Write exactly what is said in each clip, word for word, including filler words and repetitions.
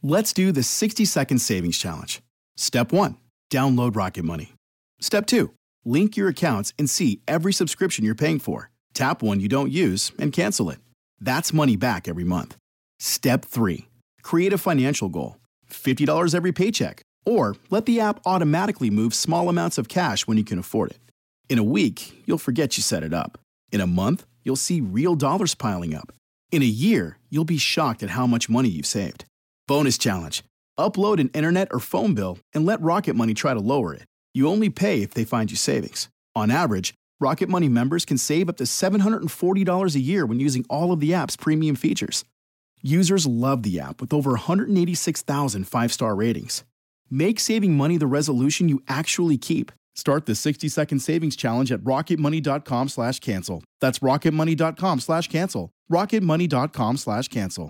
Let's do the sixty second savings challenge. Step one, download Rocket Money. Step two, link your accounts and see every subscription you're paying for. Tap one you don't use and cancel it. That's money back every month. Step three, create a financial goal. fifty dollars every paycheck. Or let the app automatically move small amounts of cash when you can afford it. In a week, you'll forget you set it up. In a month, you'll see real dollars piling up. In a year, you'll be shocked at how much money you've saved. Bonus challenge. Upload an internet or phone bill and let Rocket Money try to lower it. You only pay if they find you savings. On average, Rocket Money members can save up to seven hundred forty dollars a year when using all of the app's premium features. Users love the app with over one hundred eighty-six thousand five-star ratings. Make saving money the resolution you actually keep. Start the sixty second savings challenge at rocketmoney.com slash cancel. That's rocketmoney.com slash cancel. rocketmoney.com slash cancel.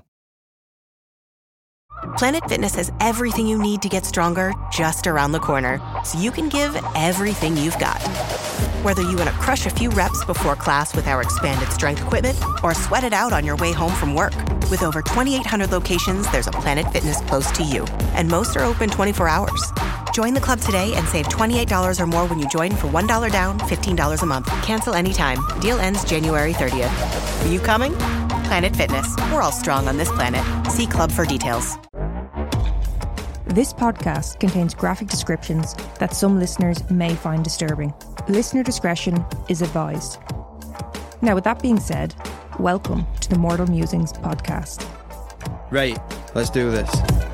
Planet Fitness has everything you need to get stronger just around the corner, so you can give everything you've got. Whether you want to crush a few reps before class with our expanded strength equipment or sweat it out on your way home from work. With over twenty-eight hundred locations, there's a Planet Fitness close to you, and most are open twenty-four hours. Join the club today and save twenty-eight dollars or more when you join for one dollar down, fifteen dollars a month. Cancel anytime. Deal ends January thirtieth. Are you coming? Planet Fitness. We're all strong on this planet. See club for details. This podcast contains graphic descriptions that some listeners may find disturbing. Listener discretion is advised. Now, with that being said, welcome to the Mortal Musings podcast. Right, let's do this.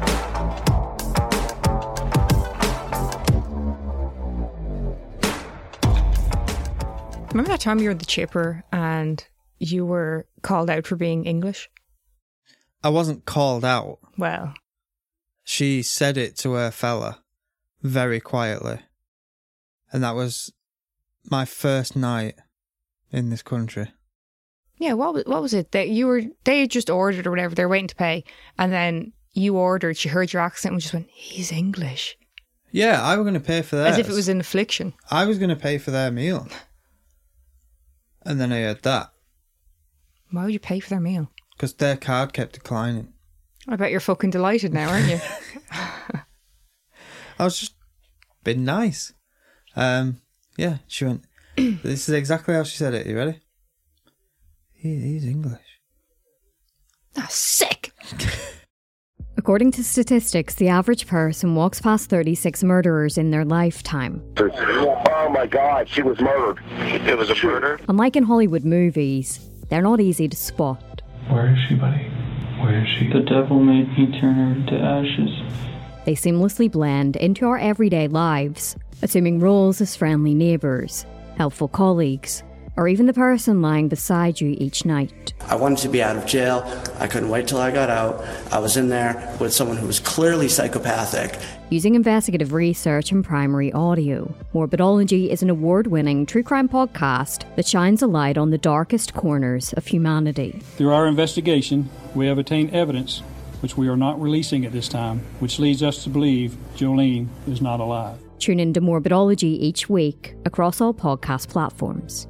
Remember that time you were at the Chipper and you were called out for being English? I wasn't called out. Well, she said it to her fella very quietly. And that was my first night in this country. Yeah, what was, what was it? That you were, they had just ordered or whatever, they were waiting to pay. And then you ordered, she heard your accent and just went, he's English. Yeah, I was going to pay for that. As if it was an affliction. I was going to pay for their meal. And then I heard that. Why would you pay for their meal? Because their card kept declining. I bet you're fucking delighted now, aren't you? I was just being nice. Um, yeah, she went, this is exactly how she said it. You ready? He, he's English. That's sick. According to statistics, the average person walks past thirty-six murderers in their lifetime. Oh my God, she was murdered. It was a murder? Unlike in Hollywood movies, they're not easy to spot. Where is she, buddy? Where is she? The devil made me turn her into ashes. They seamlessly blend into our everyday lives, assuming roles as friendly neighbours, helpful colleagues, or even the person lying beside you each night. I wanted to be out of jail. I couldn't wait till I got out. I was in there with someone who was clearly psychopathic. Using investigative research and primary audio, Morbidology is an award-winning true crime podcast that shines a light on the darkest corners of humanity. Through our investigation, we have attained evidence which we are not releasing at this time, which leads us to believe Jolene is not alive. Tune into Morbidology each week across all podcast platforms.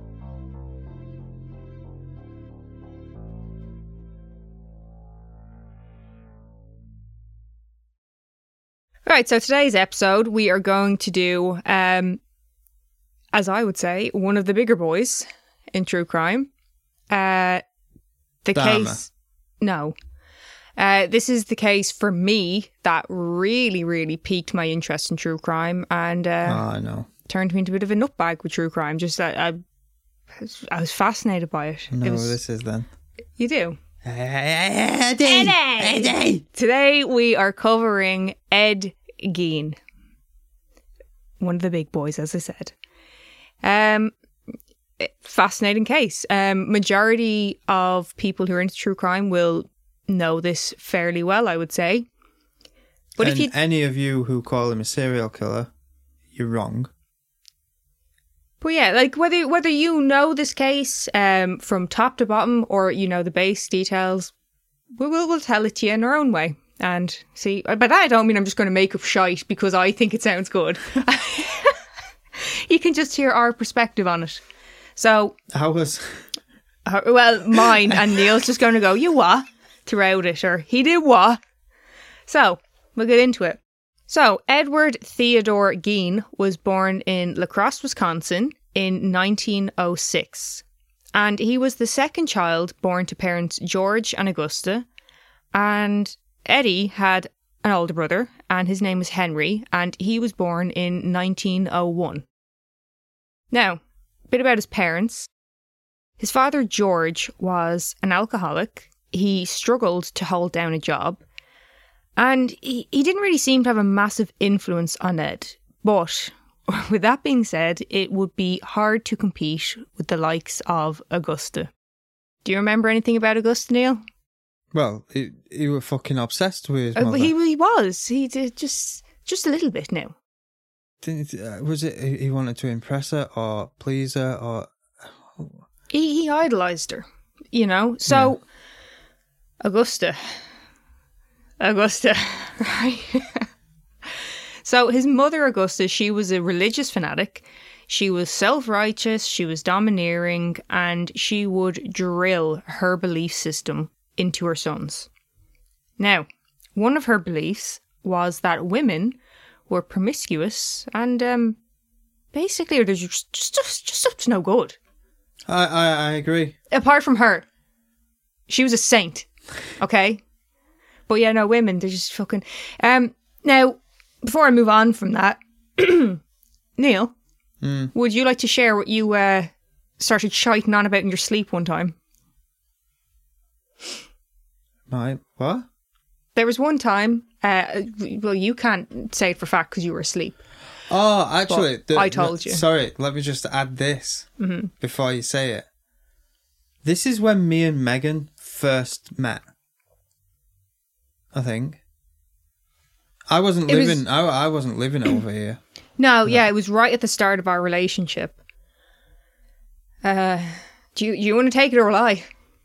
Right, so today's episode, we are going to do, um, as I would say, one of the bigger boys in true crime. Uh, the Dahmer. case... No. Uh, this is the case for me that really, really piqued my interest in true crime and uh, oh, I know. turned me into a bit of a nutbag with true crime. Just I, I, I was fascinated by it. No, it was, this is then. You do? Eddie! Eddie! Eddie! Today we are covering Ed Gein. One of the big boys, as I said. Um, fascinating case. Um, majority of people who are into true crime will know this fairly well, I would say. But and if you any of you who call him a serial killer, you're wrong. But yeah, like whether whether you know this case um, from top to bottom or you know the base details, we will we'll tell it to you in our own way. And see, by that I don't mean I'm just going to make up shite because I think it sounds good. You can just hear our perspective on it. So, how was? Uh, well, mine and Neil's just going to go, you what? Throughout it, or he did what? So, we'll get into it. So, Edward Theodore Gein was born in La Crosse, Wisconsin in nineteen oh six. And he was the second child born to parents George and Augusta. And Eddie had an older brother, and his name was Henry, and he was born in nineteen oh one. Now, a bit about his parents. His father, George, was an alcoholic. He struggled to hold down a job. And he, he didn't really seem to have a massive influence on Ed. But with that being said, it would be hard to compete with the likes of Augusta. Do you remember anything about Augusta, Neil? Well, he, he was fucking obsessed with his Uh, mother. he, he was. He did just just a little bit now. Didn't, uh, was it he he wanted to impress her or please her or... He, he idolised her, you know? So, yeah. Augusta. Augusta, right? So his mother, Augusta, she was a religious fanatic. She was self-righteous, she was domineering, and she would drill her belief system into her sons. Now, one of her beliefs was that women were promiscuous and um, basically they're just, just, just up to no good. I, I, I agree. Apart from her. She was a saint, okay? But yeah, no, women, they're just fucking... Um, now, before I move on from that, Neil, mm. would you like to share what you uh, started shiting on about in your sleep one time? My, what? There was one time, uh, well, you can't say it for fact because you were asleep. Oh, actually... The, I told you. Sorry, let me just add this mm-hmm. before you say it. This is when me and Megan first met. I think. I wasn't it living. Was... I, I wasn't living over here. No, yeah, it was right at the start of our relationship. Uh, do you do you want to take it or lie?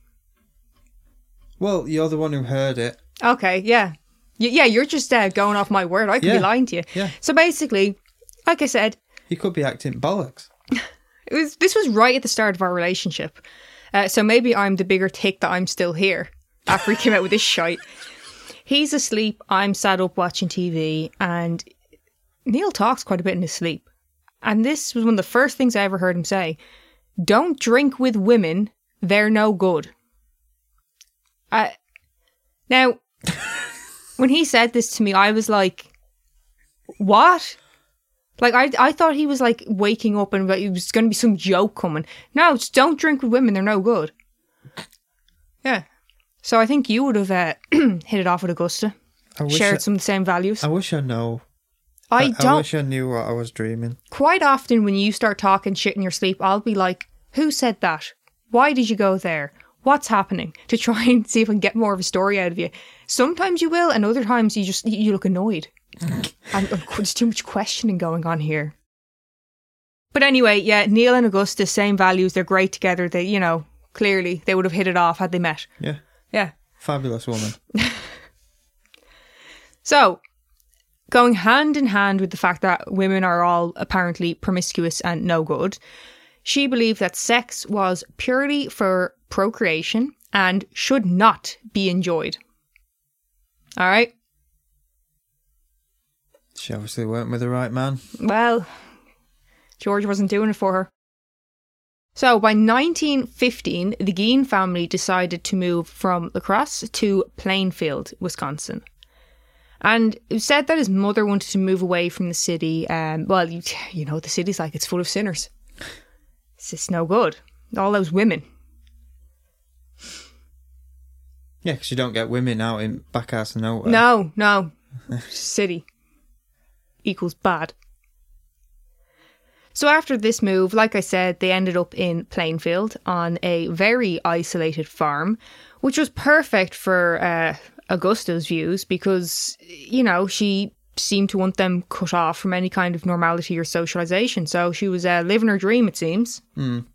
Well, you're the one who heard it. Okay, yeah, y- yeah. You're just uh, going off my word. I could yeah. be lying to you. Yeah. So basically, like I said, you could be acting bollocks. It was. This was right at the start of our relationship. Uh, so maybe I'm the bigger tick that I'm still here after he came out with this shite. He's asleep, I'm sat up watching T V, and Neil talks quite a bit in his sleep. And this was one of the first things I ever heard him say. Don't drink with women, they're no good. Uh, now, when he said this to me, I was like, what? Like, I I thought he was like waking up and it was going to be some joke coming. No, just don't drink with women, they're no good. Yeah. So I think you would have uh, hit it off with Augusta. Shared I, some of the same values. I wish I know. I, I don't. I wish I knew what I was dreaming. Quite often when you start talking shit in your sleep, I'll be like, who said that? Why did you go there? What's happening? To try and see if I can get more of a story out of you. Sometimes you will, and other times you just you look annoyed. and, and there's too much questioning going on here. But anyway, yeah, Neil and Augusta, same values. They're great together. They, you know, clearly they would have hit it off had they met. Yeah. Yeah. Fabulous woman. So, going hand in hand with the fact that women are all apparently promiscuous and no good, she believed that sex was purely for procreation and should not be enjoyed. All right? She obviously weren't with the right man. Well, George wasn't doing it for her. So by nineteen fifteen, the Gein family decided to move from La Crosse to Plainfield, Wisconsin. And it was said that his mother wanted to move away from the city. Um, well, you, you know, the city's like, it's full of sinners. It's just no good. All those women. Yeah, because you don't get women out in back house of nowhere. No, no. City equals bad. So after this move, like I said, they ended up in Plainfield on a very isolated farm, which was perfect for uh, Augusta's views because, you know, she seemed to want them cut off from any kind of normality or socialisation. So she was uh, living her dream, it seems. Mm.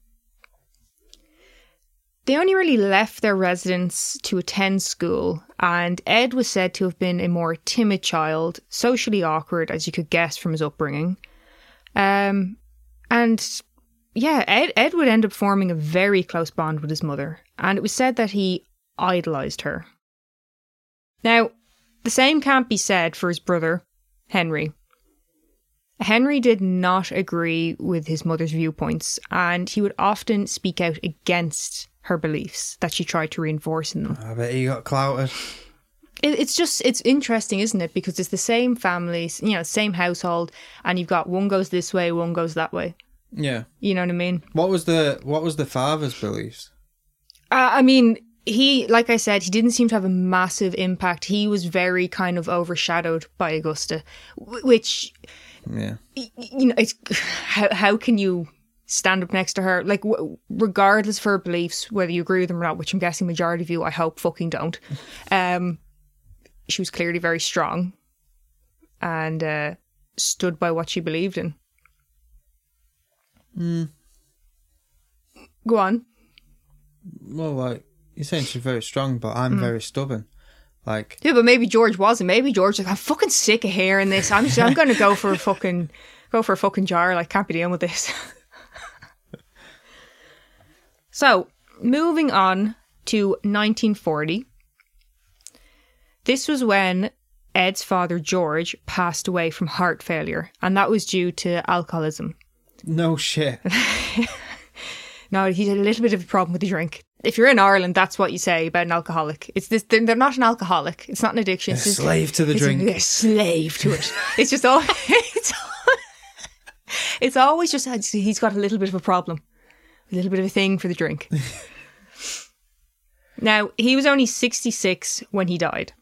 They only really left their residence to attend school, and Ed was said to have been a more timid child, socially awkward, as you could guess from his upbringing. Um... And yeah, Ed, Ed would end up forming a very close bond with his mother, and it was said that he idolised her. Now, the same can't be said for his brother, Henry. Henry did not agree with his mother's viewpoints, and he would often speak out against her beliefs that she tried to reinforce in them. I bet he got clouted. It, it's just, it's interesting, isn't it? Because it's the same family, you know, same household, and you've got one goes this way, one goes that way. Yeah. You know what I mean? What was the What was the father's beliefs? Uh, I mean, he, like I said, he didn't seem to have a massive impact. He was very kind of overshadowed by Augusta, which... Yeah, you know, it's how how can you stand up next to her? Like, w- regardless of her beliefs, whether you agree with them or not, which I'm guessing majority of you, I hope, fucking don't. Um, she was clearly very strong and uh, stood by what she believed in. Mm. Go on. Well, like you're saying, she's very strong, but I'm mm. very stubborn. Like, yeah, but maybe George wasn't. Maybe George was like, I'm fucking sick of hearing this. I'm just, I'm going to go for a fucking go for a fucking jar. Like, can't be dealing with this. So, moving on to nineteen forty. This was when Ed's father, George, passed away from heart failure, and that was due to alcoholism. No shit. No, he had a little bit of a problem with the drink. If you're in Ireland, that's what you say about an alcoholic. It's this. They're, they're not an alcoholic. It's not an addiction. A it's just, slave to the it's drink. A, a slave to it. It's just all. It's, it's always just he's got a little bit of a problem, a little bit of a thing for the drink. Now, he was only sixty-six when he died.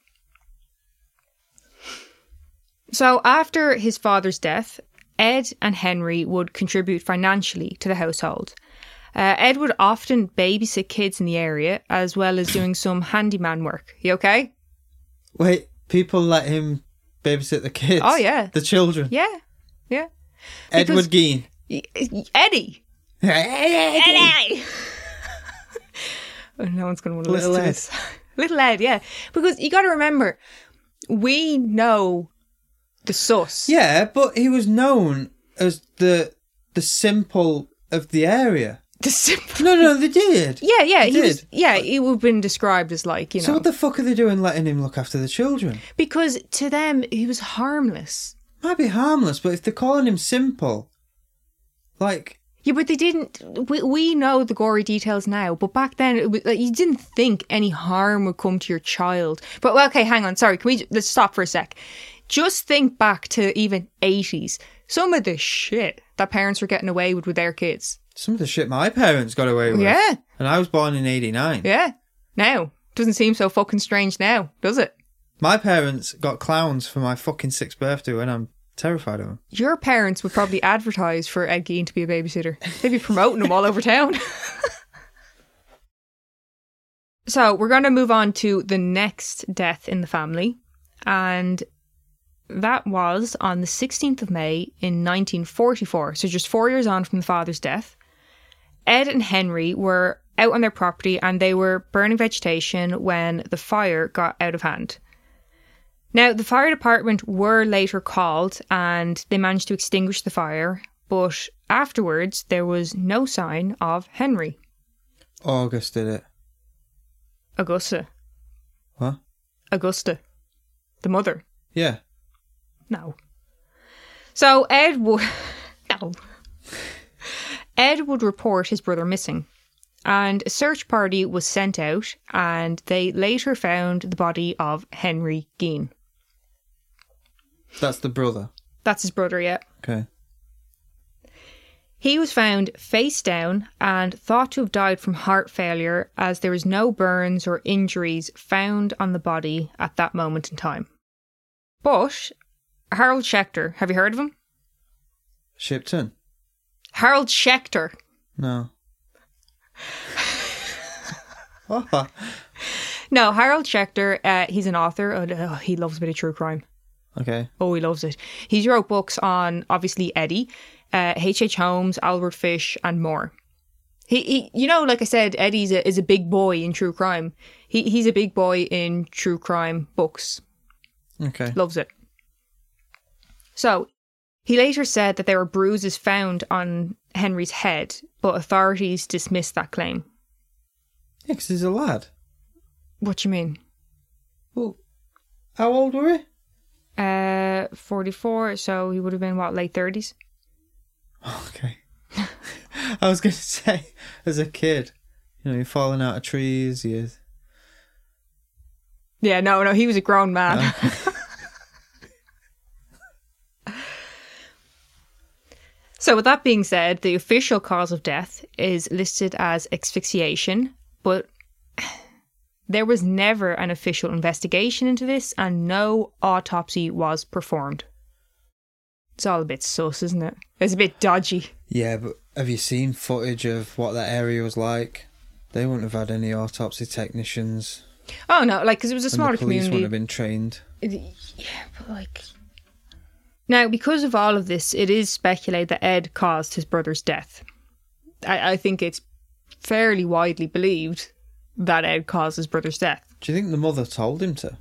So after his father's death, Ed and Henry would contribute financially to the household. Uh, Ed would often babysit kids in the area, as well as doing some handyman work. You okay? Wait, people let him babysit the kids? Oh, yeah. The children? Yeah, yeah. Edward Gein. Eddie. Eddie. Eddie. Oh, no one's going to want to listen Little to Ed. this. Little Ed, yeah. Because you got to remember, we know the sus. Yeah, but he was known as the the simple of the area. The simple. No, no, they did. Yeah, yeah, they he did. was. Yeah, he would have been described as like, you know. So what the fuck are they doing, letting him look after the children? Because to them, he was harmless. Might be harmless, but if they're calling him simple, like. Yeah, but they didn't. We, we know the gory details now, but back then, it was, like, you didn't think any harm would come to your child. But well, okay, hang on. Sorry, can we let's stop for a sec? Just think back to even eighties. Some of the shit that parents were getting away with with their kids. Some of the shit my parents got away with. Yeah. And I was born in eighty-nine. Yeah. Now. Doesn't seem so fucking strange now, does it? My parents got clowns for my fucking sixth birthday and I'm terrified of them. Your parents would probably advertise for Ed Gein to be a babysitter. They'd be promoting him all over town. So we're going to move on to the next death in the family. And that was on the sixteenth of May in nineteen forty-four. So just four years on from the father's death. Ed and Henry were out on their property and they were burning vegetation when the fire got out of hand. Now, the fire department were later called and they managed to extinguish the fire, but afterwards there was no sign of Henry. August did it. Augusta. What? Augusta. The mother. Yeah. No. So Ed would... no. Ed would report his brother missing, and a search party was sent out, and they later found the body of Henry Gein. That's the brother? That's his brother, yeah. Okay. He was found face down and thought to have died from heart failure, as there was no burns or injuries found on the body at that moment in time. But Harold Schechter, have you heard of him? Shipton? Harold Schechter. No. No, Harold Schechter, uh, he's an author. Oh, he loves a bit of true crime. Okay. Oh, he loves it. He's wrote books on, obviously, Eddie, uh, H H. Holmes, Albert Fish, and more. He, he, you know, like I said, Eddie's a, is a big boy in true crime. He, he's a big boy in true crime books. Okay. Loves it. So, he later said that there were bruises found on Henry's head, but authorities dismissed that claim. Yeah, because he's a lad. What do you mean? Well, How old were he? Uh, forty-four, so he would have been, what, late thirties? Okay. I was going to say, as a kid, you know, you're falling out of trees, you... Yeah, no, no, he was a grown man. Okay. So with that being said, the official cause of death is listed as asphyxiation, but there was never an official investigation into this and no autopsy was performed. It's all a bit sus, isn't it? It's a bit dodgy. Yeah, but have you seen footage of what that area was like? They wouldn't have had any autopsy technicians. Oh no, like, because it was a smaller the police community. wouldn't have been trained. Yeah, but like... Now, because of all of this, it is speculated that Ed caused his brother's death. I, I think it's fairly widely believed that Ed caused his brother's death. Do you think the mother told him to?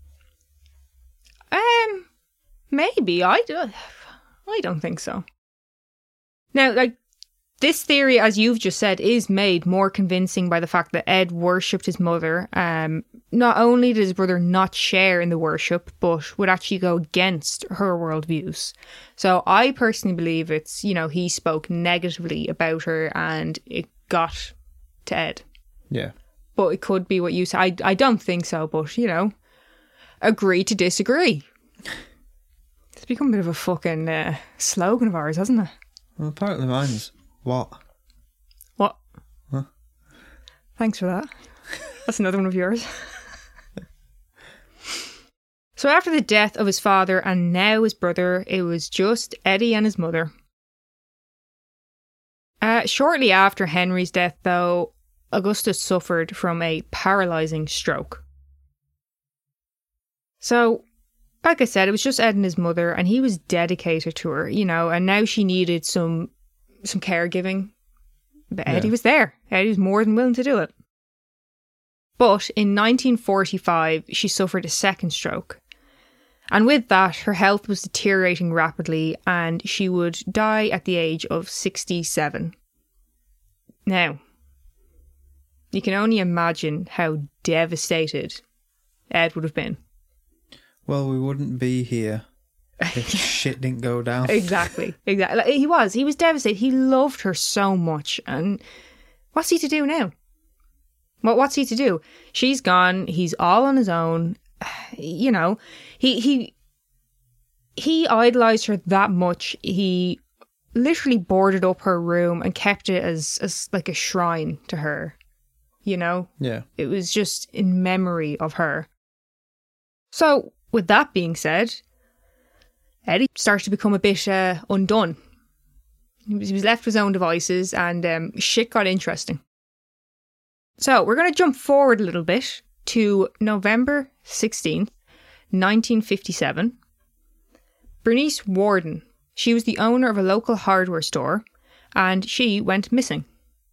Um, maybe. I, do, I don't think so. Now, like, this theory, as you've just said, is made more convincing by the fact that Ed worshipped his mother. Um, not only did his brother not share in the worship, but would actually go against her worldviews. So I personally believe it's, you know, he spoke negatively about her and it got to Ed. Yeah. But it could be what you said. I, I don't think so, but, you know, agree to disagree. It's become a bit of a fucking uh, slogan of ours, hasn't it? Well, apparently mine's... What? What? Huh? Thanks for that. That's another one of yours. So after the death of his father and now his brother, it was just Eddie and his mother. Uh, shortly after Henry's death, though, Augustus suffered from a paralysing stroke. So, like I said, it was just Ed and his mother, and he was dedicated to her, you know, and now she needed some some caregiving. But Eddie Yeah. was there. Eddie was more than willing to do it. But in nineteen forty-five, she suffered a second stroke. And with that, her health was deteriorating rapidly and she would die at the age of sixty-seven. Now, you can only imagine how devastated Ed would have been. Well, we wouldn't be here if shit didn't go down. Exactly. Exactly. Like, he was. He was devastated. He loved her so much. And what's he to do now? What What's he to do? She's gone. He's all on his own. You know, he he he idolized her that much. He literally boarded up her room and kept it as, as like a shrine to her. You know? Yeah. It was just in memory of her. So, with that being said, Eddie started to become a bit uh, undone. He was, he was left to his own devices and um, shit got interesting. So, we're going to jump forward a little bit to November sixteenth, nineteen fifty-seven. Bernice Warden, she was the owner of a local hardware store and she went missing.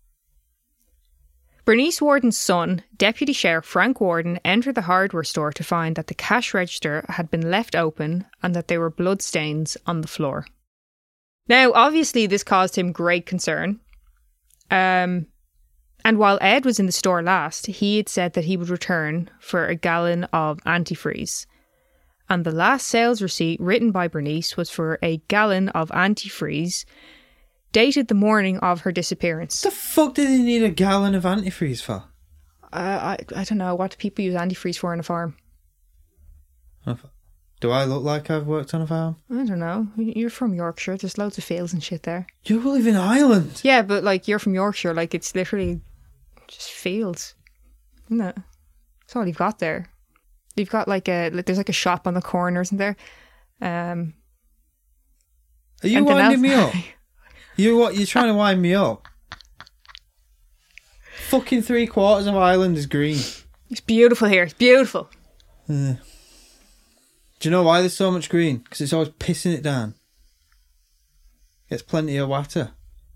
Bernice Warden's son, Deputy Sheriff Frank Warden, entered the hardware store to find that the cash register had been left open and that there were bloodstains on the floor. Now, obviously, this caused him great concern. Um, and while Ed was in the store last, he had said that he would return for a gallon of antifreeze. And the last sales receipt written by Bernice was for a gallon of antifreeze, dated the morning of her disappearance. What the fuck did he need a gallon of antifreeze for? Uh, I I don't know. What do people use antifreeze for on a farm? Do I look like I've worked on a farm? I don't know. You're from Yorkshire. There's loads of fields and shit there. You live in Ireland. Yeah, but like you're from Yorkshire. Like it's literally just fields, isn't it? That's all you've got there. You've got like a like, there's like a shop on the corner, isn't there? Um, Are you anything winding else? me up? You what? You're trying to wind me up? Fucking three quarters of Ireland is green. It's beautiful here. It's beautiful. Uh, do you know why there's so much green? Because it's always pissing it down. Gets plenty of water.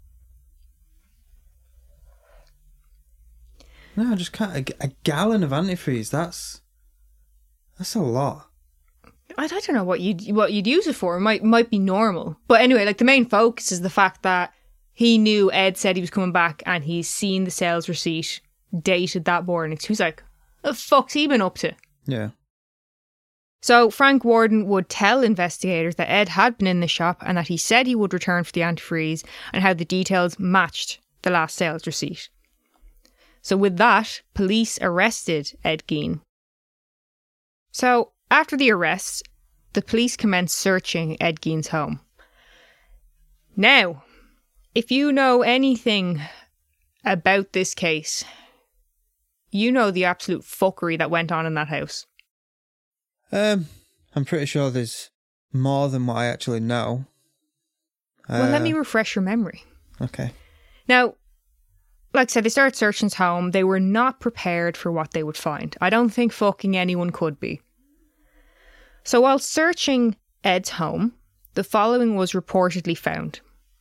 No, I just can't. A, a gallon of antifreeze. That's that's a lot. I, I don't know what you'd what you'd use it for. It might might be normal, but anyway, like the main focus is the fact that he knew Ed said he was coming back, and he's seen the sales receipt dated that morning. So he's like, "What the fuck's he been up to?" Yeah. So Frank Warden would tell investigators that Ed had been in the shop and that he said he would return for the antifreeze and how the details matched the last sales receipt. So with that, police arrested Ed Gein. So after the arrest, the police commenced searching Ed Gein's home. Now, if you know anything about this case, you know the absolute fuckery that went on in that house. Um, I'm pretty sure there's more than what I actually know. Well, uh, let me refresh your memory. Okay. Now, like I said, they started searching his home. They were not prepared for what they would find. I don't think fucking anyone could be. So while searching Ed's home, the following was reportedly found.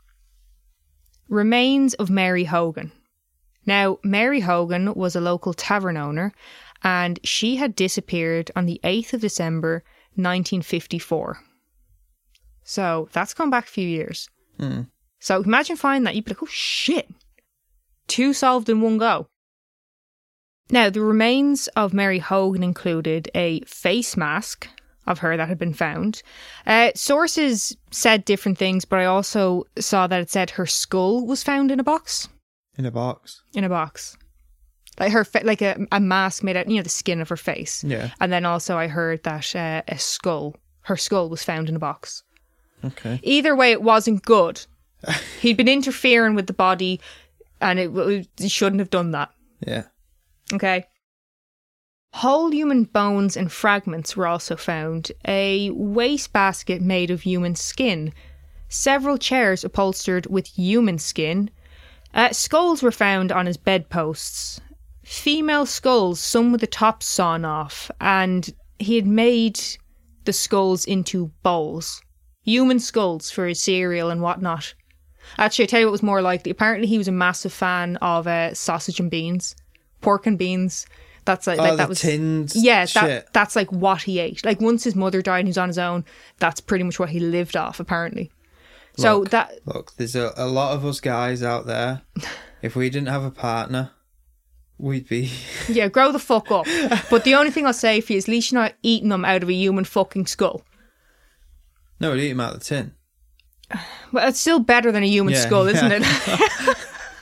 Remains of Mary Hogan. Now, Mary Hogan was a local tavern owner, and she had disappeared on the eighth of December, nineteen fifty-four. So that's gone back a few years. Mm. So imagine finding that, you'd be like, oh shit, two solved in one go. Now, the remains of Mary Hogan included a face mask of her that had been found. Uh, sources said different things, but I also saw that it said her skull was found in a box. In a box? In a box. Like her, fa- like a, a mask made out, you know, the skin of her face. Yeah. And then also I heard that uh, a skull, her skull was found in a box. Okay. Either way, it wasn't good. He'd been interfering with the body, and it, it he shouldn't have done that. Yeah. Okay. Whole human bones and fragments were also found. A wastebasket made of human skin. Several chairs upholstered with human skin. Uh, skulls were found on his bedposts. Female skulls, some with the tops sawn off, and he had made the skulls into bowls. Human skulls for his cereal and whatnot. Actually, I tell you what was more likely. Apparently he was a massive fan of uh, sausage and beans. Pork and beans. That's like, oh, like the that was tinned yeah, shit. That, that's like what he ate. Like once his mother died and he was on his own, that's pretty much what he lived off, apparently. So look, that look, there's a, a lot of us guys out there. If we didn't have a partner, we'd be yeah, grow the fuck up. But the only thing I'll say for you is, at least you're not eating them out of a human fucking skull. No, we'd eat them out of the tin. Well, it's still better than a human yeah, skull, isn't yeah. it?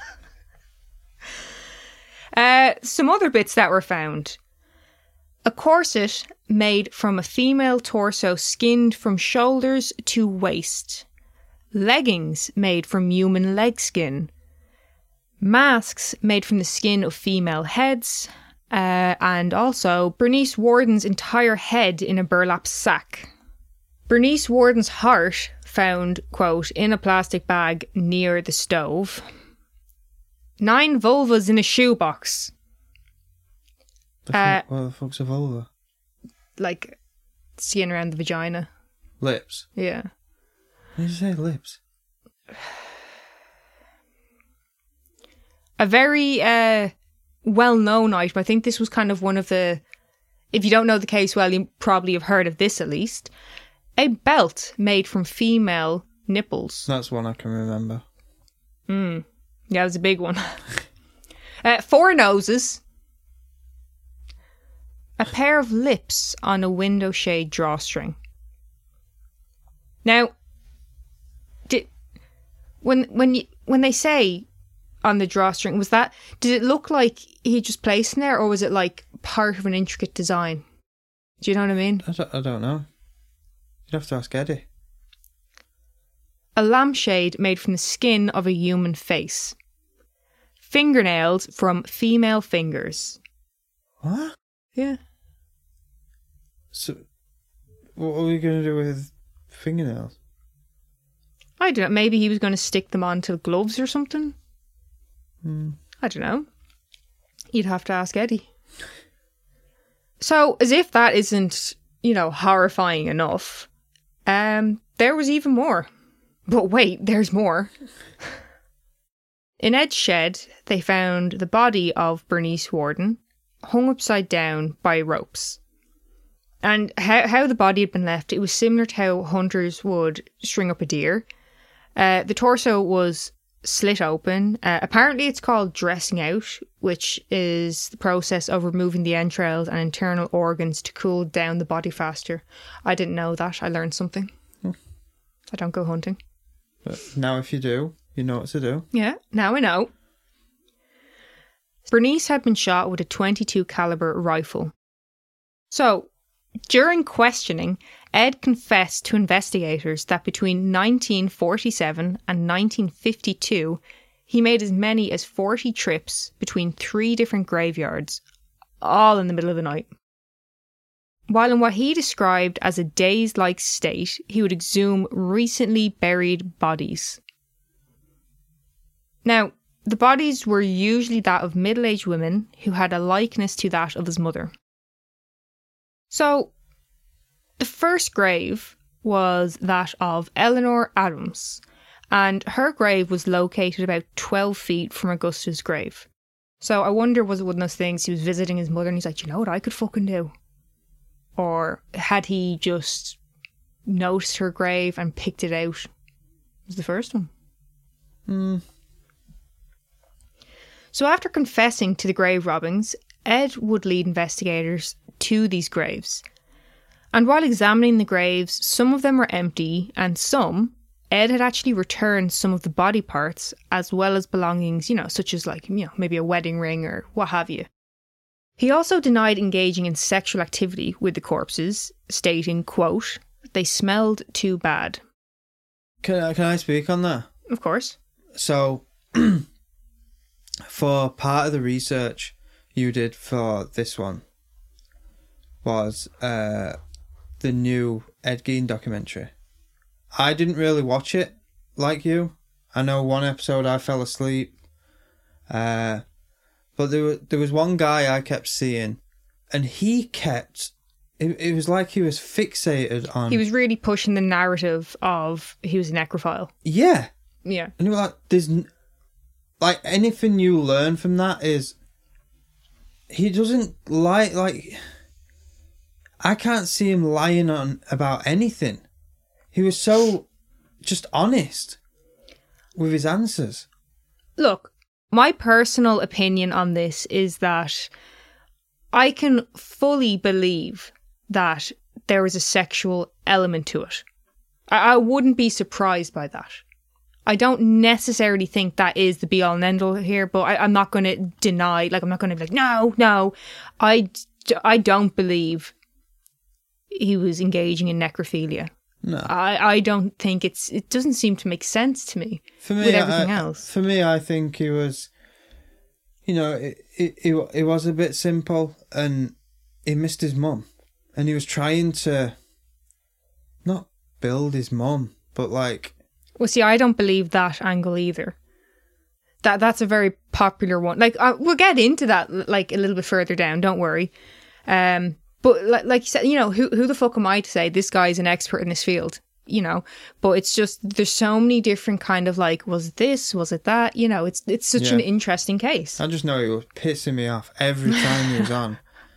uh, some other bits that were found. A corset made from a female torso skinned from shoulders to waist. Leggings made from human leg skin. Masks made from the skin of female heads. Uh, and also Bernice Warden's entire head in a burlap sack. Bernice Warden's heart found, quote, in a plastic bag near the stove. Nine vulvas in a shoebox. The uh, fuck, what the fuck's a vulva? Like skin around the vagina. Lips? Yeah. Why did you say lips? A very uh, well-known item. I think this was kind of one of the... If you don't know the case well, you probably have heard of this at least. A belt made from female nipples. That's one I can remember. Mm. Yeah, it was a big one. uh, four noses. A pair of lips on a window shade drawstring. Now, did, when when you, when they say on the drawstring, was that, did it look like he just placed in there, or was it like part of an intricate design? Do you know what I mean? I don't, I don't know. You'd have to ask Eddie. A lampshade made from the skin of a human face. Fingernails from female fingers. What? Yeah. So, what are we going to do with fingernails? I don't know. Maybe he was going to stick them onto gloves or something. Hmm. I don't know. You'd have to ask Eddie. So, as if that isn't, you know, horrifying enough, um, there was even more. But wait, there's more. In Ed's shed, they found the body of Bernice Warden, hung upside down by ropes. And how, how the body had been left, it was similar to how hunters would string up a deer. Uh, the torso was slit open. Uh, apparently it's called dressing out, which is the process of removing the entrails and internal organs to cool down the body faster. I didn't know that. I learned something. Hmm. I don't go hunting. But now if you do, you know what to do. Yeah, now I know. Bernice had been shot with a twenty-two caliber rifle. So, during questioning, Ed confessed to investigators that between nineteen forty-seven and nineteen fifty-two, he made as many as forty trips between three different graveyards, all in the middle of the night. While in what he described as a dazed-like state, he would exhume recently buried bodies. Now, the bodies were usually that of middle-aged women who had a likeness to that of his mother. So, the first grave was that of Eleanor Adams, and her grave was located about twelve feet from Augusta's grave. So I wonder, was it one of those things, he was visiting his mother and he's like, you know what I could fucking do? Or had he just noticed her grave and picked it out? It was the first one. Hmm. So after confessing to the grave robbings, Ed would lead investigators to these graves. And while examining the graves, some of them were empty, and some, Ed had actually returned some of the body parts, as well as belongings, you know, such as like, you know, maybe a wedding ring or what have you. He also denied engaging in sexual activity with the corpses, stating, quote, they smelled too bad. Can I, can I speak on that? Of course. So, for part of the research you did for this one was uh, the new Ed Gein documentary. I didn't really watch it like you. I know one episode I fell asleep. Uh, but there, there was one guy I kept seeing, and he kept... It, it was like he was fixated on... He was really pushing the narrative of he was a necrophile. Yeah. Yeah. And you were like, there's... Like, anything you learn from that is... He doesn't like... Like... I can't see him lying on about anything. He was so just honest with his answers. Look, my personal opinion on this is that I can fully believe that there is a sexual element to it. I, I wouldn't be surprised by that. I don't necessarily think that is the be-all and end-all here, but I, I'm not going to deny, like, I'm not going to be like, no, no. I, I don't believe he was engaging in necrophilia. No. I, I don't think it's... It doesn't seem to make sense to me, for me with everything I, else. For me, I think he was... You know, it, it, it, it was a bit simple, and he missed his mum. And he was trying to... Not build his mum, but like... Well, see, I don't believe that angle either. That That's a very popular one. Like, uh, we'll get into that, like, a little bit further down, don't worry. Um... But like, like you said, you know, who who the fuck am I to say this guy's an expert in this field, you know? But it's just, there's so many different kind of like, was it this, was it that? You know, it's it's such yeah. an interesting case. I just know he was pissing me off every time he was on.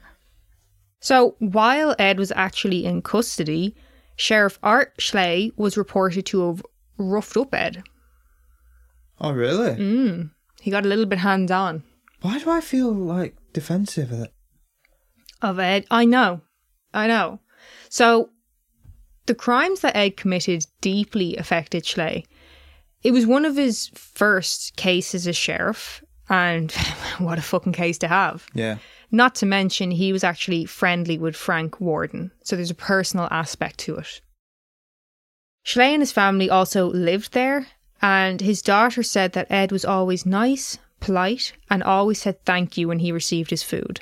So while Ed was actually in custody, Sheriff Art Schley was reported to have roughed up Ed. Oh, really? Mm. He got a little bit hands-on. Why do I feel like defensive of it? Of Ed. I know. I know. So, the crimes that Ed committed deeply affected Schley. It was one of his first cases as sheriff, and what a fucking case to have. Yeah. Not to mention, he was actually friendly with Frank Warden, so there's a personal aspect to it. Schley and his family also lived there, and his daughter said that Ed was always nice, polite, and always said thank you when he received his food.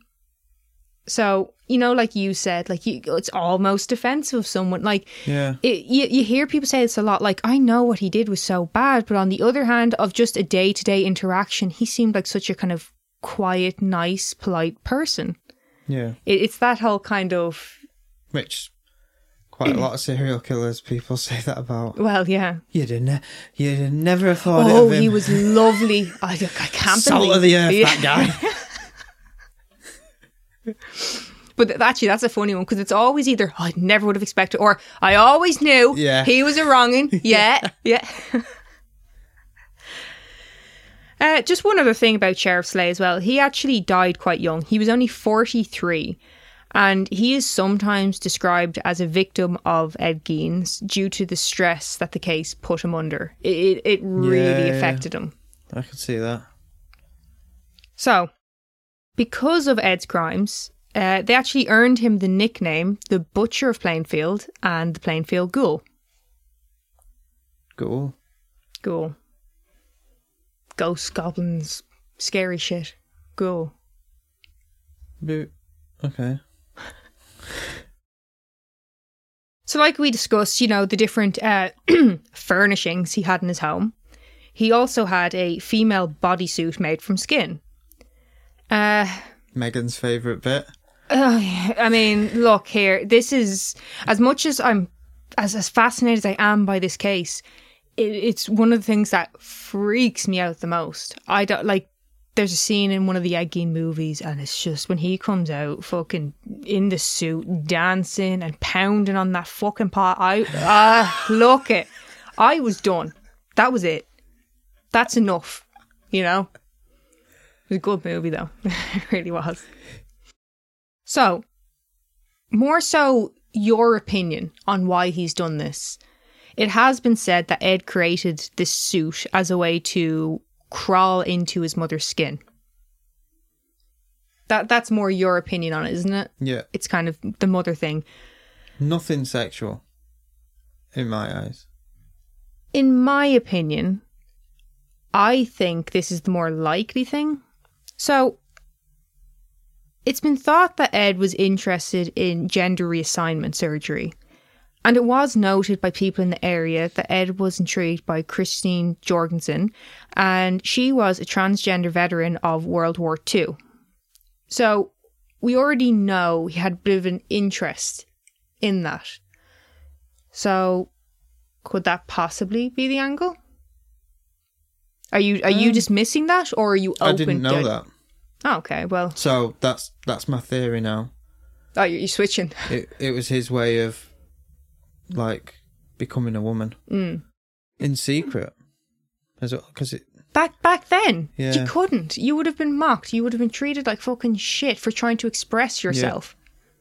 So, you know, like you said, like you, it's almost defensive of someone. Like, yeah. it, you, you hear people say this a lot, like, I know what he did was so bad, but on the other hand, of just a day-to-day interaction, he seemed like such a kind of quiet, nice, polite person. Yeah. It, it's that whole kind of... Which, quite a lot of serial killers, people say that about. Well, yeah. You'd, ne- you'd never have thought oh, of him. he was lovely. I, I can't Salt believe... of the earth, yeah. that guy. But th- actually, that's a funny one because it's always either oh, I never would have expected or I always knew yeah. he was a wrong'un. Yeah, yeah. Uh, just one other thing about Sheriff Slay as well. He actually died quite young. He was only forty-three. And he is sometimes described as a victim of Ed Gein's due to the stress that the case put him under. It, it, it really Yeah, affected yeah. him. I can see that. So, because of Ed's crimes, uh, they actually earned him the nickname the Butcher of Plainfield and the Plainfield Ghoul. Cool. Ghoul. Ghosts, goblins, scary shit. Ghoul. Bo- Okay. So like we discussed, you know, the different uh, furnishings he had in his home. He also had a female bodysuit made from skin. Uh, Megan's favourite bit. uh, I mean, look here. This is, as much as I'm, as, as fascinated as I am by this case, it, it's one of the things that freaks me out the most. I don't, like, there's a scene in one of the Ed Gein movies and it's just when he comes out fucking in the suit, dancing and pounding on that fucking pot. I, ah, uh, look it. I was done. That was it. That's enough, you know? It was a good movie though. It really was. So, more so your opinion on why he's done this. It has been said that Ed created this suit as a way to crawl into his mother's skin. That that's more your opinion on it, isn't it? Yeah. It's kind of the mother thing. Nothing sexual, in my eyes. In my opinion, I think this is the more likely thing. So, it's been thought that Ed was interested in gender reassignment surgery. And it was noted by people in the area that Ed was intrigued by Christine Jorgensen, and she was a transgender veteran of World War Two. So we already know he had a bit of an interest in that. So could that possibly be the angle? Are you are you Um, dismissing that, or are you open? I didn't know to... that. Oh, okay, well. So that's that's my theory now. Oh, you're switching. It it was his way of, like, becoming a woman Mm. in secret, because it. Back back then, Yeah. you couldn't. You would have been mocked. You would have been treated like fucking shit for trying to express yourself.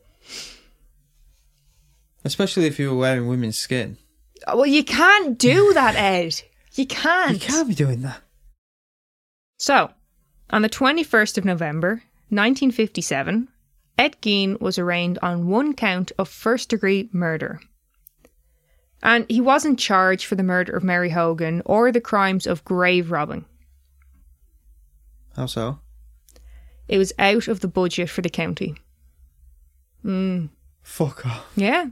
Especially if you were wearing women's skin. Well, you can't do that, Ed. You can't. You can't be doing that. So, on the twenty-first of November, nineteen fifty-seven, Ed Gein was arraigned on one count of first-degree murder. And he wasn't charged for the murder of Mary Hogan or the crimes of grave robbing. How so? It was out of the budget for the county. Mm. Fuck off. Yeah.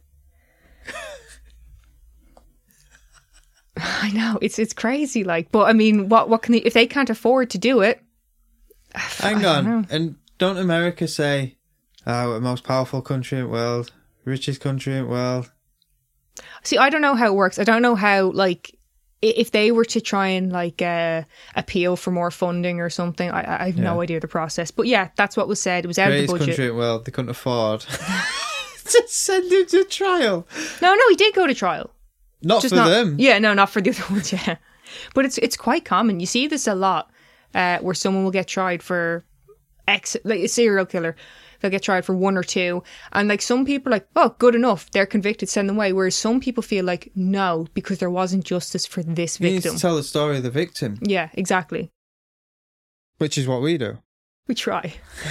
I know, it's it's crazy, like, but I mean, what what can they, if they can't afford to do it? Hang I on, don't know. and don't America say, "Oh, we're the most powerful country in the world, richest country in the world"? See, I don't know how it works. I don't know how, like, i- if they were to try and, like, uh, appeal for more funding or something. I, I have no Yeah. idea the process. But yeah, that's what was said. It was out of the Greatest budget. country in the world, they couldn't afford to send him to trial. No, no, he did go to trial. Not Just for not, them. Yeah, no, not for the other ones, yeah. But it's it's quite common. You see this a lot, uh, where someone will get tried for X, like a serial killer. They'll get tried for one or two. And like some people are like, oh, good enough. They're convicted, send them away. Whereas some people feel like, no, because there wasn't justice for this You need victim. to tell the story of the victim, Yeah, exactly. which is what we do. We try.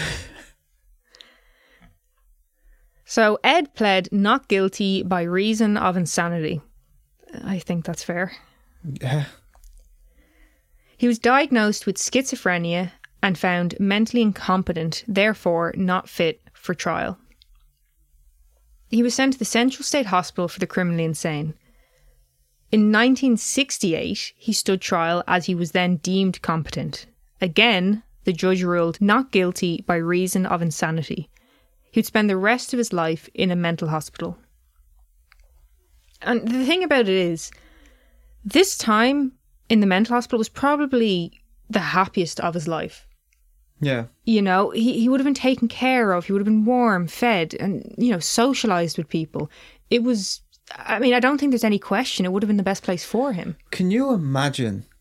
So Ed pled not guilty by reason of insanity. I think that's fair. Yeah. He was diagnosed with schizophrenia and found mentally incompetent, therefore not fit for trial. He was sent to the Central State Hospital for the criminally insane. In nineteen sixty-eight, he stood trial as he was then deemed competent. Again, the judge ruled not guilty by reason of insanity. He would spend the rest of his life in a mental hospital. And the thing about it is, this time in the mental hospital was probably the happiest of his life. Yeah. You know, he, he would have been taken care of. He would have been warm, fed, and, you know, socialised with people. It was, I mean, I don't think there's any question it would have been the best place for him. Can you imagine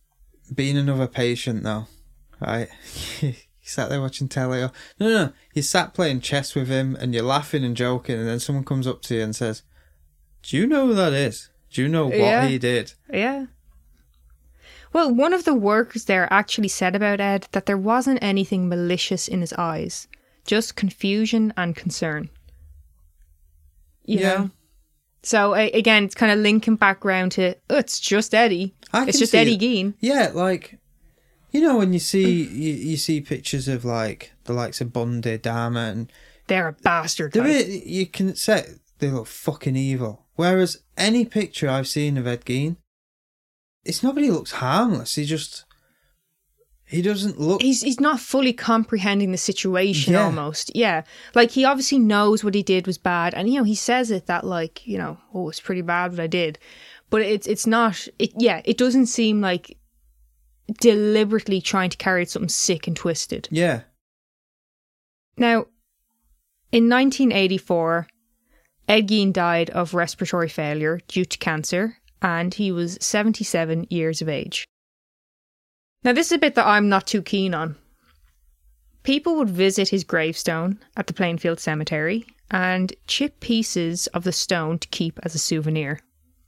being another patient though, right? You sat there watching telly. Or, no, no, no. You sat playing chess with him and you're laughing and joking, and then someone comes up to you and says, "Do you know who that is? Do you know what Yeah. he did?" Yeah. Well, one of the workers there actually said about Ed that there wasn't anything malicious in his eyes, just confusion and concern. You Yeah. know? So, a- again, it's kind of linking back round to, oh, it's just Eddie. I It's can just see Eddie it. Gein. Yeah, like, you know, when you see you, you see pictures of like the likes of Bundy, Dahmer, and They're a bastard. the type. bit you can say they look fucking evil. Whereas any picture I've seen of Ed Gein, it's nobody looks harmless. He just he doesn't look. He's he's not fully comprehending the situation. Yeah. Almost, yeah. Like he obviously knows what he did was bad, and you know he says it that like you know oh it's pretty bad what I did, but it's it's not. It yeah, it doesn't seem like deliberately trying to carry out something sick and twisted. Yeah, Now, in nineteen eighty-four, Ed Gein died of respiratory failure due to cancer, and he was seventy-seven years of age. Now, this is a bit that I'm not too keen on. People would visit his gravestone at the Plainfield Cemetery and chip pieces of the stone to keep as a souvenir.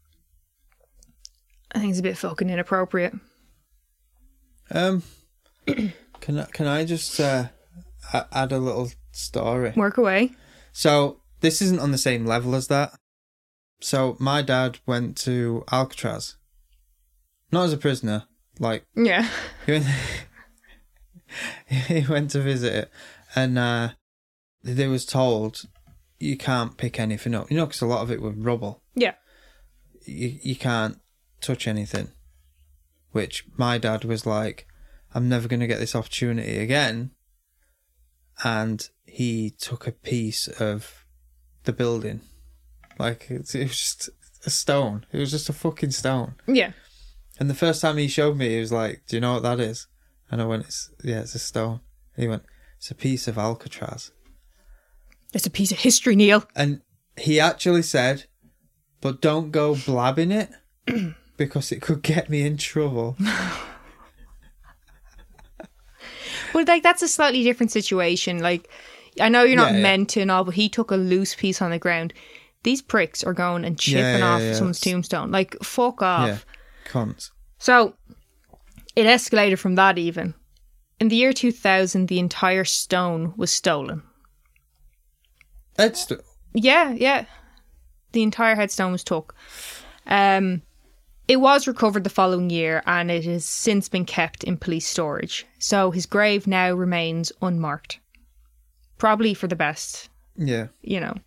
I think it's a bit fucking inappropriate. um, can I, can I just uh, a- add a little story? Work away. So this isn't on the same level as that. So my dad went to Alcatraz, not as a prisoner. Like Yeah. he went, he went to visit it, and uh, they was told you can't pick anything up. You know, because a lot of it was rubble. Yeah. You you can't touch anything. Which my dad was like, I'm never going to get this opportunity again. And he took a piece of the building. Like, it, it was just a stone. It was just a fucking stone. Yeah. And the first time he showed me, he was like, do you know what that is? And I went, it's, yeah, it's a stone. And he went, it's a piece of Alcatraz. It's a piece of history, Neil. And he actually said, but don't go blabbing it because it could get me in trouble. Well, like, that's a slightly different situation. Like, I know you're not Yeah, yeah. meant to and all, but he took a loose piece on the ground. These pricks are going and chipping Yeah, yeah, off yeah, someone's that's- tombstone. Like, fuck off. Yeah, cunts. So, it escalated from that even. In the year two thousand, the entire stone was stolen. It's, Yeah, yeah. The entire headstone was took. Um, it was recovered the following year and it has since been kept in police storage. So his grave now remains unmarked. Probably for the best, yeah. you know.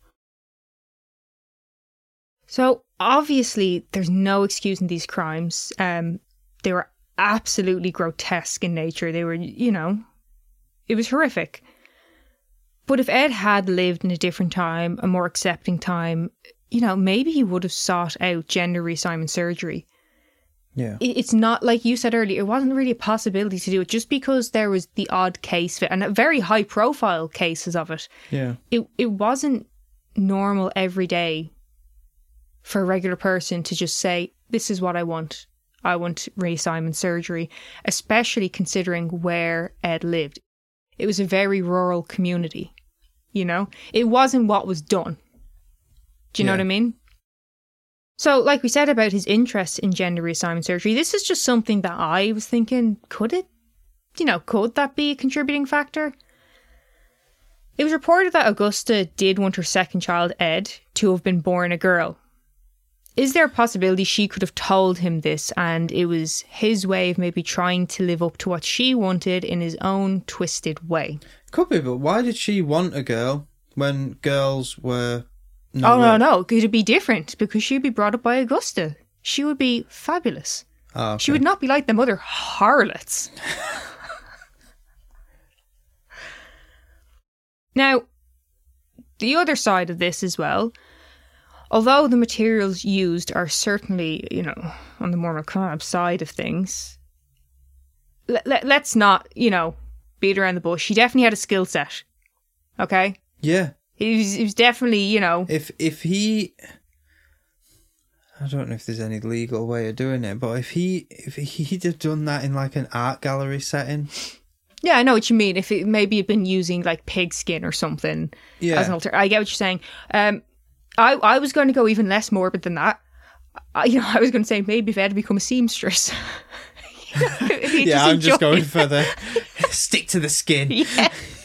So obviously there's no excusing these crimes. Um, they were absolutely grotesque in nature. They were, you know, it was horrific. But if Ed had lived in a different time, a more accepting time, you know, maybe he would have sought out gender reassignment surgery. Yeah. It- It's not, like you said earlier, it wasn't really a possibility to do it just because there was the odd case, and a very high profile cases of it. Yeah. It it wasn't normal every day for a regular person to just say, this is what I want. I want reassignment surgery, especially considering where Ed lived. It was a very rural community, you know? It wasn't what was done. Do you know Yeah. what I mean? So, like we said about his interest in gender reassignment surgery, this is just something that I was thinking, could it, you know, could that be a contributing factor? It was reported that Augusta did want her second child, Ed, to have been born a girl. Is there a possibility she could have told him this and it was his way of maybe trying to live up to what she wanted in his own twisted way? Could be, but why did she want a girl when girls were... Oh, no, nowhere? no. Could it be different? Because she'd be brought up by Augusta. She would be fabulous. Oh, okay. She would not be like them other harlots. Now, the other side of this as well, although the materials used are certainly, you know, on the more macabre side of things, let, let, let's not, you know, beat around the bush. He definitely had a skill set. Okay? Yeah. He was, he was definitely, you know... If if he... I don't know if there's any legal way of doing it, but if he if he'd have done that in like an art gallery setting. Yeah, I know what you mean. If it maybe had been using like pig skin or something Yeah. as an alter, I get what you're saying. Um, I I was going to go even less morbid than that. I, you know, I was going to say maybe if Ed had become a seamstress. You know, if he Yeah, just I'm just enjoyed- going for the stick to the skin. Yeah.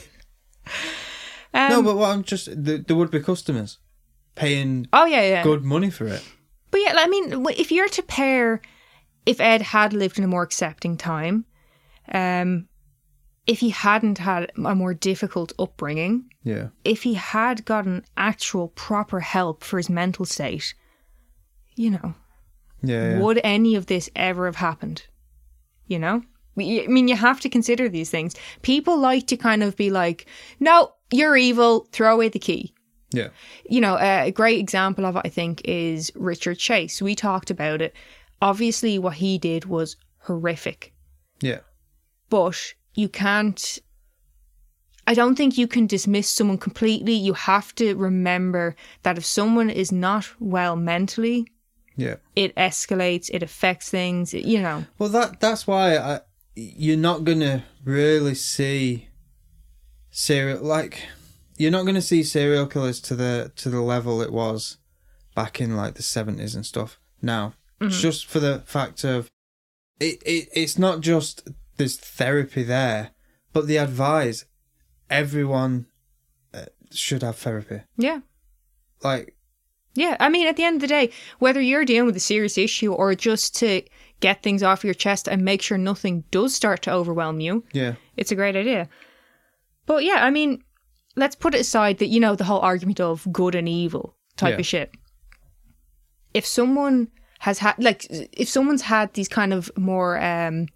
Um, no, but what I'm just the, there would be customers paying oh yeah, yeah. good money for it. But yeah, I mean, if you're to pair, if Ed had lived in a more accepting time, um, if he hadn't had a more difficult upbringing, Yeah. if he had gotten actual proper help for his mental state, you know, Yeah. yeah. would any of this ever have happened? You know? I mean, you have to consider these things. People like to kind of be like, no, you're evil, throw away the key. Yeah. You know, a great example of it, I think, is Richard Chase. We talked about it. Obviously, what he did was horrific. Yeah. But you can't... I don't think you can dismiss someone completely. You have to remember that if someone is not well mentally, Yeah. it escalates, it affects things, you know. Well, that that's why I, you're not gonna really see serial like you're not gonna see serial killers to the to the level it was back in like the seventies and stuff. Now, Mhm. just for the fact of it, it, it's not just there's therapy there, but they advise everyone uh, should have therapy. Yeah. Like. Yeah, I mean, at the end of the day, whether you're dealing with a serious issue or just to get things off your chest and make sure nothing does start to overwhelm you, Yeah. it's a great idea. But yeah, I mean, let's put it aside that, you know, the whole argument of good and evil type Yeah. of shit. If someone has had, like, if someone's had these kind of more um,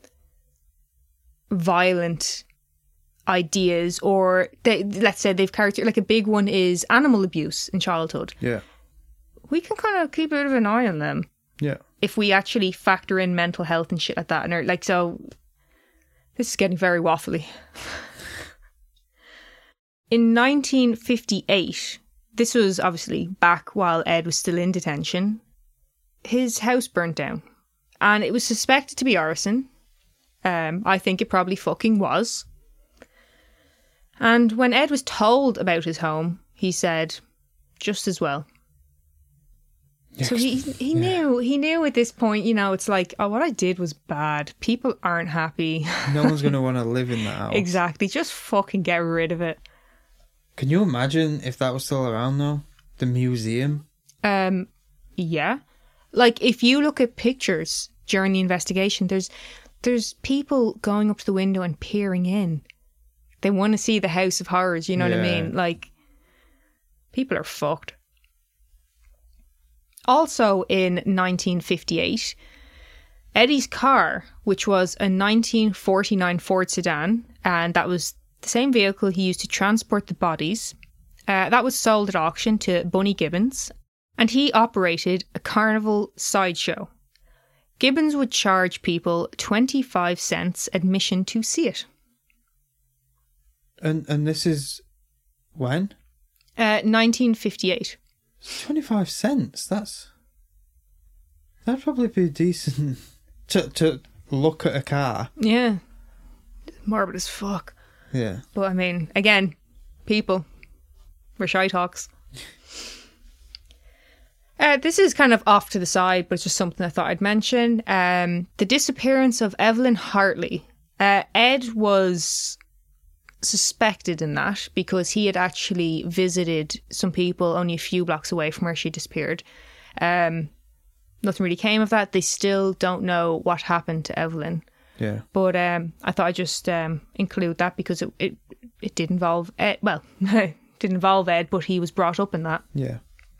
violent ideas, or they, let's say they've character, like a big one is animal abuse in childhood. Yeah. We can kind of keep a bit of an eye on them Yeah. if we actually factor in mental health and shit like that. And are, like, so this is getting very waffly. In nineteen fifty-eight, this was obviously back while Ed was still in detention, his house burnt down. And it was suspected to be arson. Um, I think it probably fucking was. And when Ed was told about his home, he said, just as well. So he he Yeah. knew, he knew at this point, you know, it's like, oh, what I did was bad. People aren't happy. No one's going to want to live in that house. Exactly. Just fucking get rid of it. Can you imagine if that was still around though? The museum? Um, yeah. Like, if you look at pictures during the investigation, there's there's people going up to the window and peering in. They want to see the House of Horrors, you know what I Yeah. mean? Like, people are fucked. Also in nineteen fifty-eight, Eddie's car, which was a nineteen forty-nine Ford sedan, and that was the same vehicle he used to transport the bodies, uh, that was sold at auction to Bunny Gibbons, and he operated a carnival sideshow. Gibbons would charge people twenty-five cents admission to see it. And and this is when? Uh, nineteen fifty-eight. twenty-five cents. That's that'd probably be decent to to look at a car. Yeah. Morbid as fuck. Yeah. But I mean, again, people. We're shy talks. Uh, this is kind of off to the side, but it's just something I thought I'd mention. Um, the disappearance of Evelyn Hartley. Uh, Ed was suspected in that because he had actually visited some people only a few blocks away from where she disappeared. Um, nothing really came of that. They still don't know what happened to Evelyn. Yeah. But um, I thought I'd just um, include that because it, it, it did involve Ed. Well, it didn't involve Ed, but he was brought up in that. Yeah.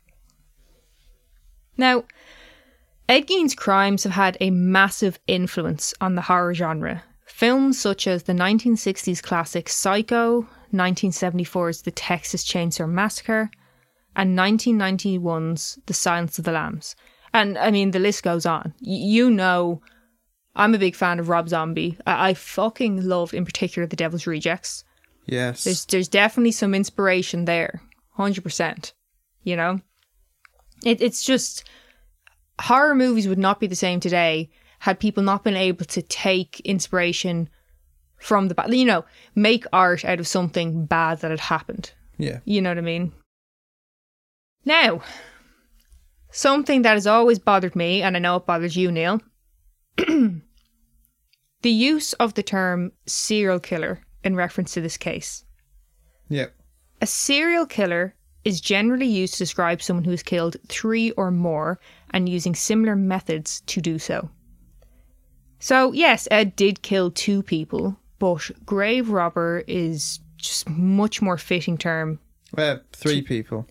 Now, Ed Gein's crimes have had a massive influence on the horror genre. Films such as the nineteen sixties classic Psycho, nineteen seventy-four's The Texas Chainsaw Massacre, and nineteen ninety-one's The Silence of the Lambs. And, I mean, the list goes on. Y- you know, I'm a big fan of Rob Zombie. I, I fucking loved, in particular, The Devil's Rejects. Yes. There's there's definitely some inspiration there. one hundred percent. You know? It, it's just... horror movies would not be the same today had people not been able to take inspiration from the bad, you know, make art out of something bad that had happened. Yeah. You know what I mean? Now, something that has always bothered me, and I know it bothers you, Neil, the use of the term serial killer in reference to this case. Yeah. A serial killer is generally used to describe someone who has killed three or more and using similar methods to do so. So, yes, Ed did kill two people, but grave robber is just a much more fitting term. Uh, three people.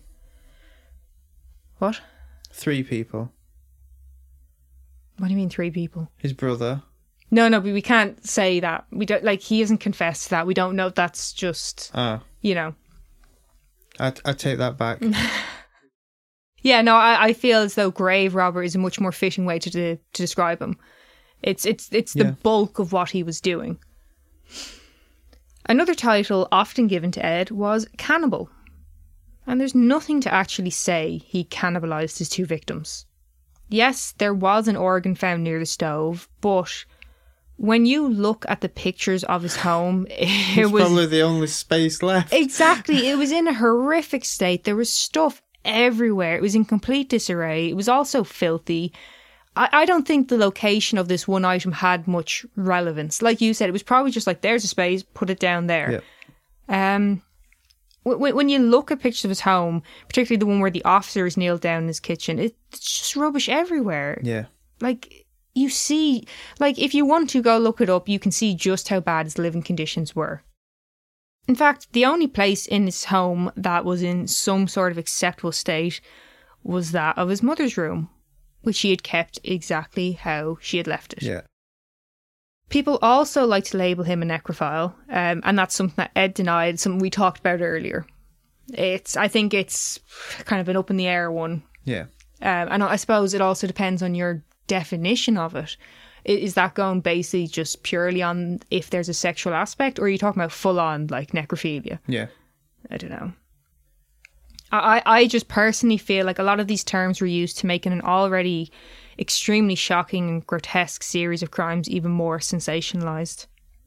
What? Three people. What do you mean three people? His brother. No, no, but we can't say that. We don't, like, he hasn't confessed to that. We don't know. That's just, Ah. you know. I I take that back. Yeah, no, I, I feel as though grave robber is a much more fitting way to de- to describe him. It's it's it's the Yeah. bulk of what he was doing. Another title often given to Ed was cannibal. And there's nothing to actually say he cannibalized his two victims. Yes, there was an organ found near the stove, but when you look at the pictures of his home, it It's was probably the only space left. Exactly. It was in a horrific state. There was stuff everywhere. It was in complete disarray. It was also filthy. I, I don't think the location of this one item had much relevance. Like you said, it was probably just like, there's a space, put it down there. Yeah. Um, w- when you look at pictures of his home, particularly the one where the officer is kneeled down in his kitchen, it's just rubbish everywhere. Yeah. Like, you see, like, if you want to go look it up, you can see just how bad his living conditions were. In fact, the only place in his home that was in some sort of acceptable state was that of his mother's room, which she had kept exactly how she had left it. Yeah. People also like to label him a necrophile, um, and that's something that Ed denied, something we talked about earlier. It's, I think it's kind of an up in the air one. Yeah. Um, and I suppose it also depends on your definition of it. I- Is that going basically just purely on if there's a sexual aspect, or are you talking about full on like necrophilia? Yeah. I don't know. I, I just personally feel like a lot of these terms were used to make an already extremely shocking and grotesque series of crimes even more sensationalized.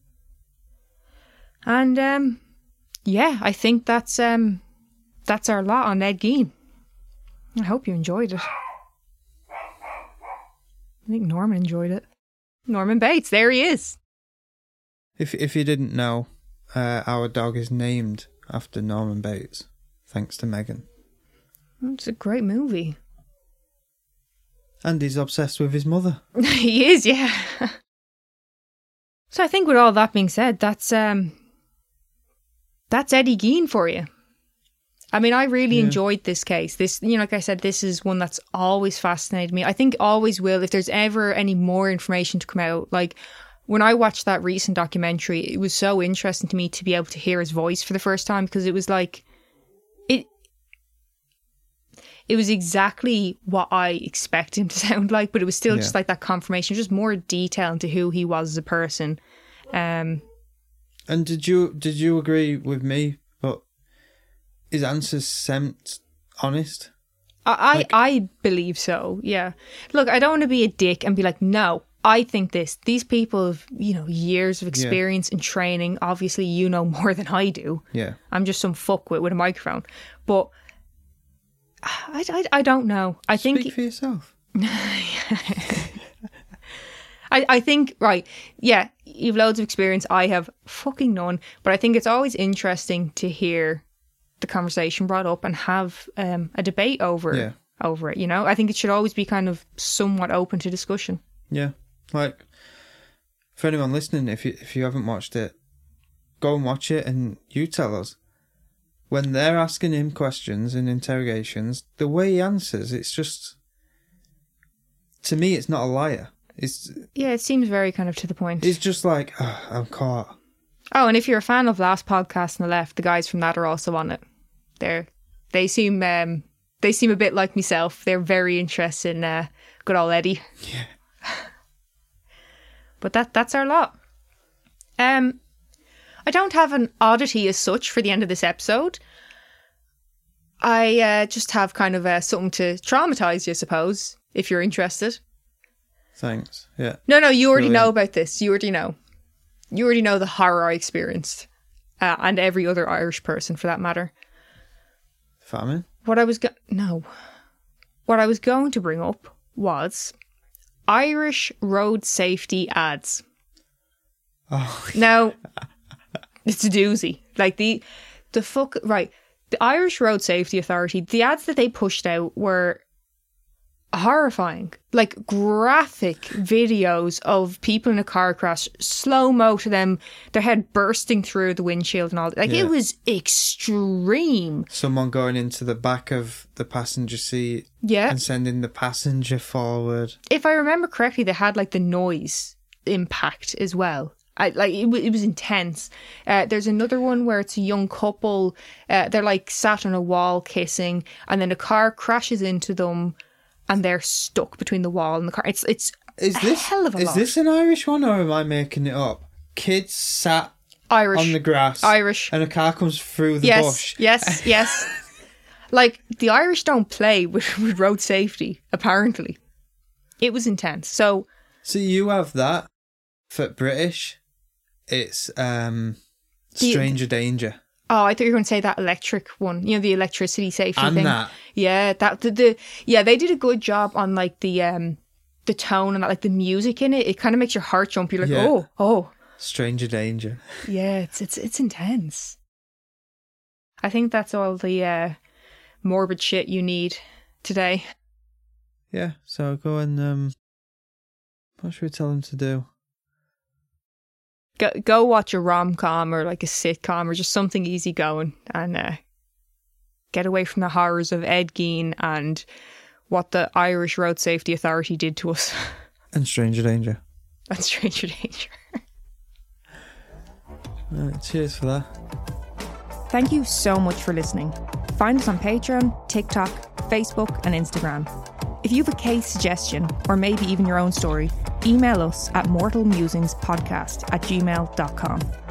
And um, yeah, I think that's um, that's our lot on Ed Gein. I hope you enjoyed it. I think Norman enjoyed it. Norman Bates, there he is. If if you didn't know, uh, our dog is named after Norman Bates, thanks to Megan. It's a great movie. And he's obsessed with his mother. He is, yeah. So I think with all that being said, that's um, that's Eddie Gein for you. I mean, I really Yeah. enjoyed this case. This, you know, like I said, this is one that's always fascinated me. I think always will. If there's ever any more information to come out, like when I watched that recent documentary, it was so interesting to me to be able to hear his voice for the first time, because it was like, it, it was exactly what I expected him to sound like, but it was still Yeah. just like that confirmation, just more detail into who he was as a person. Um, And did you did you agree with me? But his answers seemed honest. I, Like- I I believe so, yeah. Look, I don't want to be a dick and be like, no, I think this. These people have, you know, years of experience and training. Obviously, you know more than I do. Yeah. I'm just some fuckwit with a microphone. But I, I, I don't know. I think... Speak for yourself. I, I think, right, yeah, you've loads of experience. I have fucking none. But I think it's always interesting to hear the conversation brought up and have um, a debate over, Yeah. over it, you know? I think it should always be kind of somewhat open to discussion. Yeah. Like, for anyone listening, if you if you haven't watched it, go and watch it and you tell us. When they're asking him questions and interrogations, the way he answers, it's just... To me, it's not a liar. It's Yeah, it seems very kind of to the point. it's just like, oh, I'm caught. Oh, and if you're a fan of Last Podcast on the Left, the guys from that are also on it. They're, they seem um, they seem a bit like myself. They're very interested in uh, good old Eddie. Yeah. But that that's our lot. Um, I don't have an oddity as such for the end of this episode. I uh, just have kind of uh, something to traumatise you, I suppose. if you're interested. Thanks. Yeah. No, no, you already Brilliant. know about this. You already know. You already know the horror I experienced. Uh, and every other Irish person, for that matter. Famine? What I was go- no. What I was going to bring up was Irish road safety ads. Oh. Now, it's a doozy. Like the the fuck right. The Irish Road Safety Authority, the ads that they pushed out were horrifying. Like graphic videos of people in a car crash, slow-mo to them, their head bursting through the windshield and all that. Like Yeah. it was extreme. Someone going into the back of the passenger seat Yeah. and sending the passenger forward. If I remember correctly, they had like the noise impact as well. I, like it, w- it was intense. Uh, there's another one where it's a young couple. Uh, they're like sat on a wall kissing, and then a car crashes into them, and they're stuck between the wall and the car. It's it's Is a this hell of a is lot. this an Irish one or am I making it up? Kids sat Irish on the grass, Irish, and a car comes through the yes, bush. Yes, yes, Like the Irish don't play with, with road safety. Apparently, it was intense. So, so you have that for British. It's um, Stranger the, Danger. Oh, I thought you were going to say that electric one. You know, the electricity safety and thing. That. Yeah, that the, the yeah they did a good job on like the um the tone and like the music in it. It kind of makes your heart jump. You're like, Yeah. oh, oh. Stranger Danger. Yeah, it's it's it's intense. I think that's all the uh, morbid shit you need today. Yeah, so go and um, what should we tell them to do? Go go watch a rom-com or like a sitcom or just something easygoing and uh, get away from the horrors of Ed Gein and what the Irish Road Safety Authority did to us. And Stranger Danger. And Stranger Danger. Right, cheers for that. Thank you so much for listening. Find us on Patreon, TikTok, Facebook and Instagram. If you have a case suggestion or maybe even your own story, email us at mortalmusingspodcast at gmail dot com.